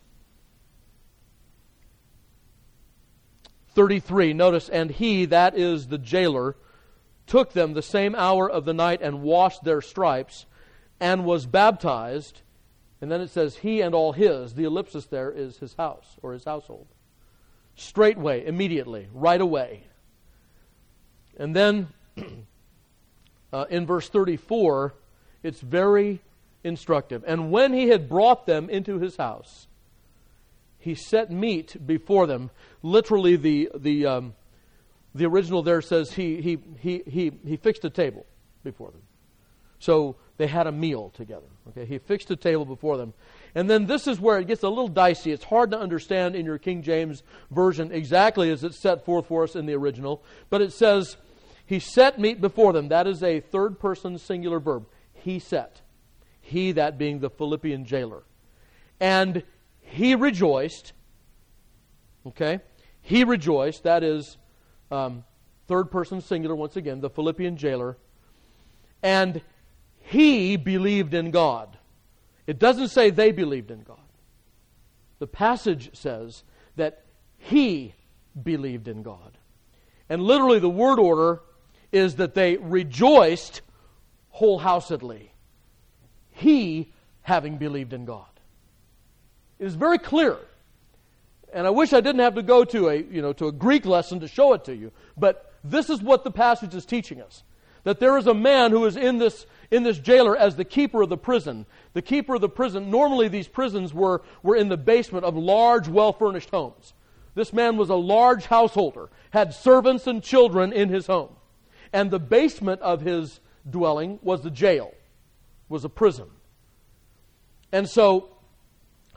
thirty-three. Notice, and he, that is the jailer, took them the same hour of the night and washed their stripes and was baptized. And then it says, he and all his. The ellipsis there is his house or his household. Straightway, immediately, right away. And then uh, in verse thirty-four, it's very instructive. And when he had brought them into his house, he set meat before them. Literally, the the um, the original there says he he he he he fixed a table before them. So they had a meal together. Okay, he fixed a table before them. And then this is where it gets a little dicey. It's hard to understand in your King James Version exactly as it's set forth for us in the original. But it says, he set meat before them. That is a third person singular verb. He set. He, that being the Philippian jailer. And he rejoiced. Okay? He rejoiced. That is um, third person singular once again, the Philippian jailer. And he believed in God. It doesn't say they believed in God. The passage says that he believed in God. And literally the word order is that they rejoiced wholehousedly. He having believed in God. It is very clear. And I wish I didn't have to go to a, you know, to a Greek lesson to show it to you. But this is what the passage is teaching us. That there is a man who is in this in this jailer as the keeper of the prison. The keeper of the prison, normally these prisons were, were in the basement of large, well-furnished homes. This man was a large householder, had servants and children in his home. And the basement of his dwelling was the jail, was a prison. And so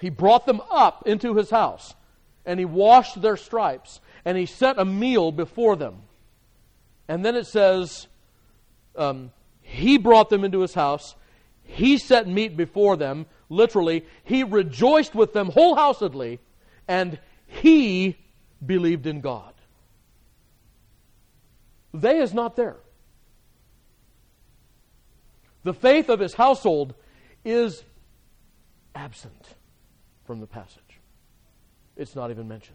He brought them up into his house, and he washed their stripes, and he set a meal before them. And then it says, um, he brought them into his house, he set meat before them, literally, he rejoiced with them wholehousedly, and he believed in God. They is not there. The faith of his household is absent from the passage. It's not even mentioned.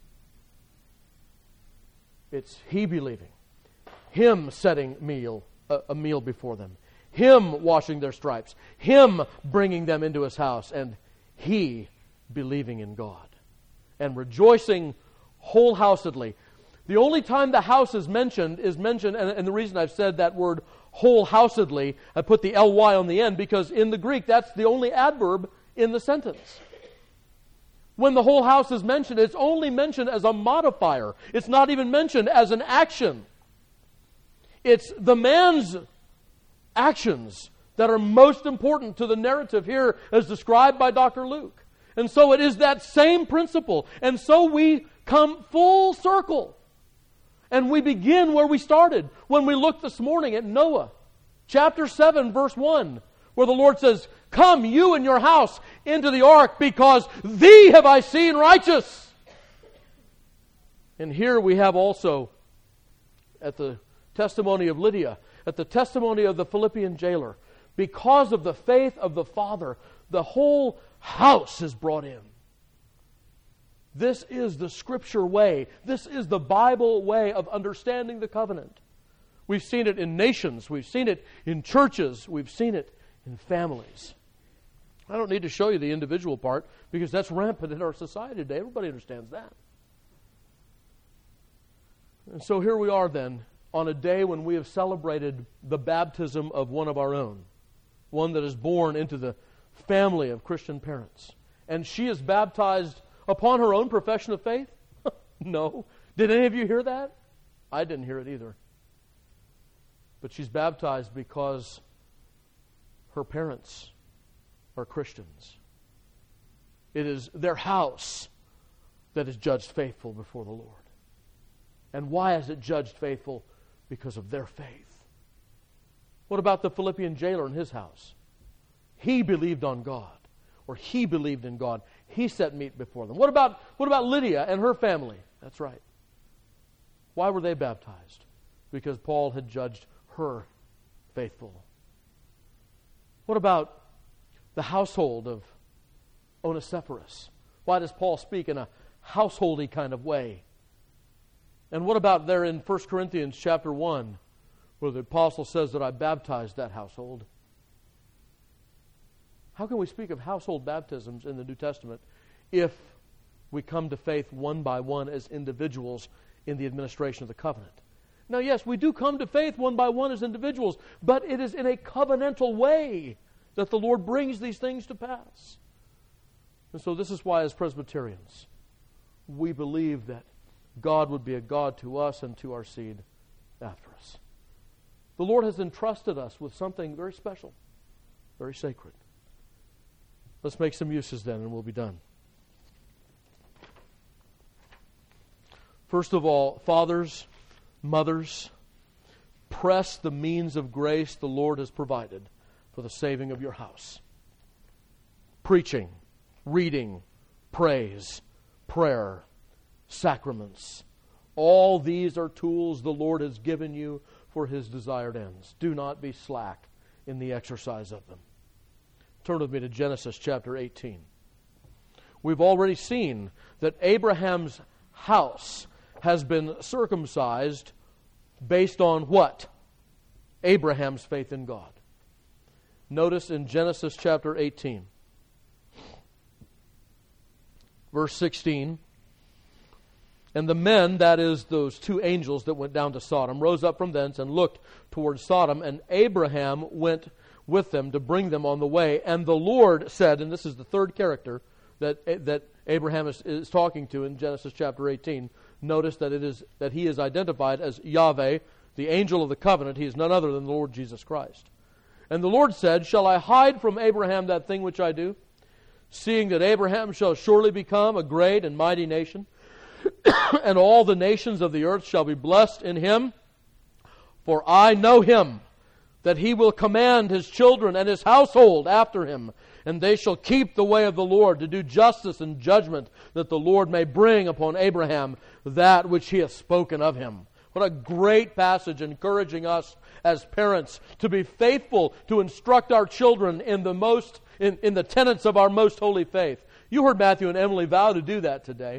It's he believing, him setting meal a, a meal before them, him washing their stripes, him bringing them into his house, and he believing in God and rejoicing wholehousedly. The only time the house is mentioned is mentioned, and, and the reason I've said that word wholehousedly, I put the ly on the end, because in the Greek that's the only adverb in the sentence. When the whole house is mentioned, it's only mentioned as a modifier. It's not even mentioned as an action. It's the man's actions that are most important to the narrative here as described by Doctor Luke. And so it is that same principle. And so we come full circle. And we begin where we started when we looked this morning at Noah. Chapter seven, verse one, where the Lord says, "Come, you and your house, into the ark, because thee have I seen righteous." And here we have also, at the testimony of Lydia, at the testimony of the Philippian jailer, because of the faith of the father, the whole house is brought in. This is the Scripture way. This is the Bible way of understanding the covenant. We've seen it in nations. We've seen it in churches. We've seen it in families. I don't need to show you the individual part, because that's rampant in our society today. Everybody understands that. And so here we are then, on a day when we have celebrated the baptism of one of our own, one that is born into the family of Christian parents. And she is baptized upon her own profession of faith? No. Did any of you hear that? I didn't hear it either. But she's baptized because her parents are Christians. It is their house that is judged faithful before the Lord. And why is it judged faithful? Because of their faith. What about the Philippian jailer in his house? He believed on God, or he believed in God. He set meat before them. What about, what about Lydia and her family? That's right. Why were they baptized? Because Paul had judged her faithful. What about the household of Onesiphorus? Why does Paul speak in a householdy kind of way? And what about there in First Corinthians chapter one, where the apostle says that I baptized that household? How can we speak of household baptisms in the New Testament if we come to faith one by one as individuals in the administration of the covenant? Now, yes, we do come to faith one by one as individuals, but it is in a covenantal way that the Lord brings these things to pass. And so this is why, as Presbyterians, we believe that God would be a God to us and to our seed after us. The Lord has entrusted us with something very special, very sacred. Let's make some uses then, and we'll be done. First of all, fathers, mothers, press the means of grace the Lord has provided for the saving of your house. Preaching, reading, praise, prayer, sacraments. All these are tools the Lord has given you for His desired ends. Do not be slack in the exercise of them. Turn with me to Genesis chapter eighteen. We've already seen that Abraham's house has been circumcised based on what? Abraham's faith in God. Notice in Genesis chapter eighteen, verse sixteen, and the men, that is those two angels that went down to Sodom, rose up from thence and looked towards Sodom, and Abraham went with them to bring them on the way. And the Lord said, and this is the third character that that Abraham is, is talking to in Genesis chapter eighteen. Notice that it is that he is identified as Yahweh, the angel of the covenant. He is none other than the Lord Jesus Christ. And the Lord said, shall I hide from Abraham that thing which I do? seeing that Abraham shall surely become a great and mighty nation, and all the nations of the earth shall be blessed in him. For I know him, that he will command his children and his household after him, and they shall keep the way of the Lord to do justice and judgment, that the Lord may bring upon Abraham that which he hath spoken of him. What a great passage encouraging us as parents to be faithful to instruct our children in the most in, in the tenets of our most holy faith. You heard Matthew and Emily vow to do that today.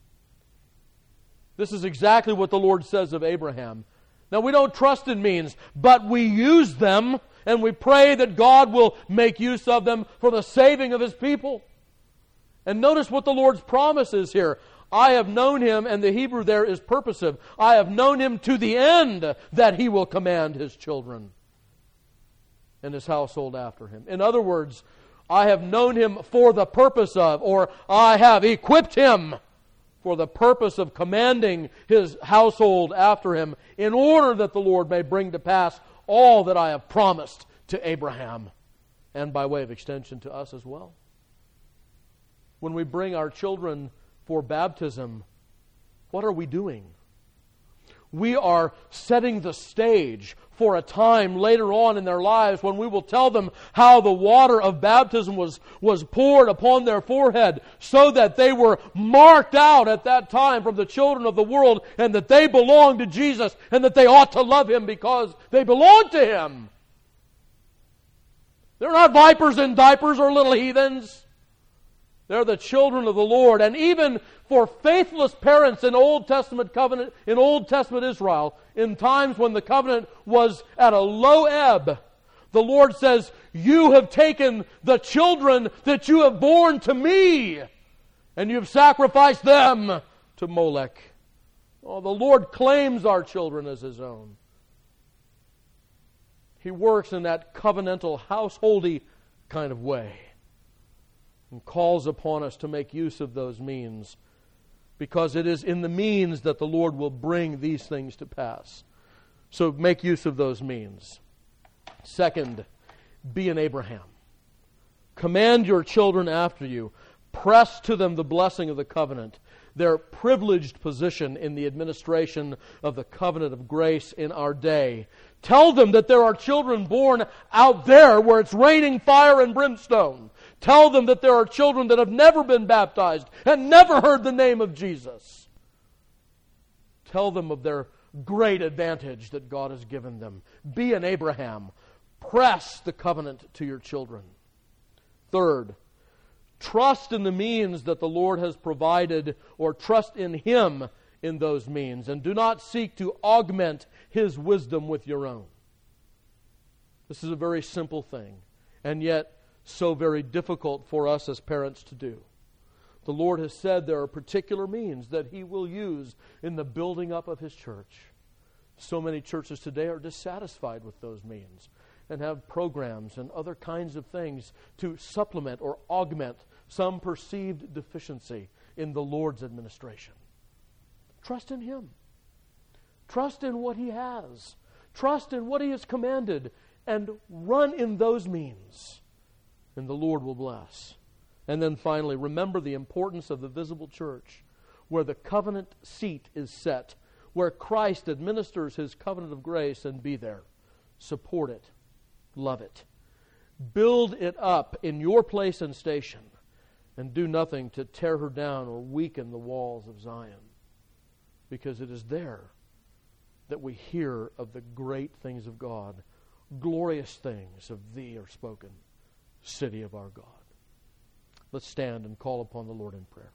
This is exactly what the Lord says of Abraham. Now, we don't trust in means, but we use them, and we pray that God will make use of them for the saving of His people. And notice what the Lord's promise is here. I have known him, and the Hebrew there is purposive. I have known him to the end that he will command his children and his household after him. In other words, I have known him for the purpose of, or I have equipped him for the purpose of commanding his household after him, in order that the Lord may bring to pass all that I have promised to Abraham, and by way of extension to us as well. When we bring our children for baptism, what are we doing? We are setting the stage for a time later on in their lives when we will tell them how the water of baptism was, was poured upon their forehead, so that they were marked out at that time from the children of the world, and that they belong to Jesus, and that they ought to love Him because they belong to Him. They're not vipers in diapers or little heathens. They're the children of the Lord. And even for faithless parents in Old Testament covenant, in Old Testament Israel, in times when the covenant was at a low ebb, the Lord says, you have taken the children that you have borne to me, and you've sacrificed them to Molech. Oh, the Lord claims our children as His own. He works in that covenantal, householdy kind of way, and calls upon us to make use of those means, because it is in the means that the Lord will bring these things to pass. So make use of those means. Second, be an Abraham. Command your children after you. Press to them the blessing of the covenant, their privileged position in the administration of the covenant of grace in our day. Tell them that there are children born out there where it's raining fire and brimstone. Tell them that there are children that have never been baptized and never heard the name of Jesus. Tell them of their great advantage that God has given them. Be an Abraham. Press the covenant to your children. Third, trust in the means that the Lord has provided, or trust in Him in those means, and do not seek to augment His wisdom with your own. This is a very simple thing, and yet so very difficult for us as parents to do. The Lord has said there are particular means that He will use in the building up of His church. So many churches today are dissatisfied with those means and have programs and other kinds of things to supplement or augment some perceived deficiency in the Lord's administration. Trust in Him. Trust in what He has. Trust in what He has commanded, and run in those means, and the Lord will bless. And then finally, remember the importance of the visible church, where the covenant seat is set, where Christ administers His covenant of grace, and be there. Support it. Love it. Build it up in your place and station, and do nothing to tear her down or weaken the walls of Zion, because it is there that we hear of the great things of God. Glorious things of Thee are spoken, city of our God. Let's stand and call upon the Lord in prayer.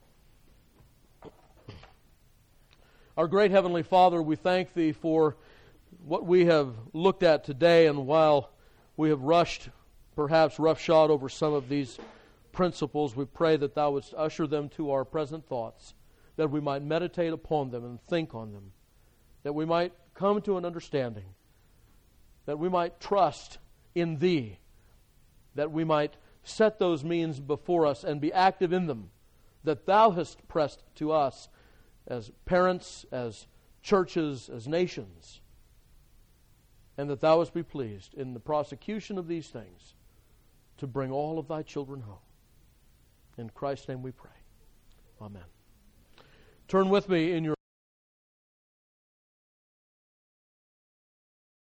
Our great Heavenly Father, we thank Thee for what we have looked at today, and while we have rushed, perhaps roughshod over some of these principles, we pray that Thou wouldst usher them to our present thoughts, that we might meditate upon them and think on them, that we might come to an understanding, that we might trust in Thee, that we might set those means before us and be active in them, that Thou hast pressed to us as parents, as churches, as nations, and that Thou wouldst be pleased in the prosecution of these things to bring all of Thy children home. In Christ's name we pray. Amen. Turn with me in your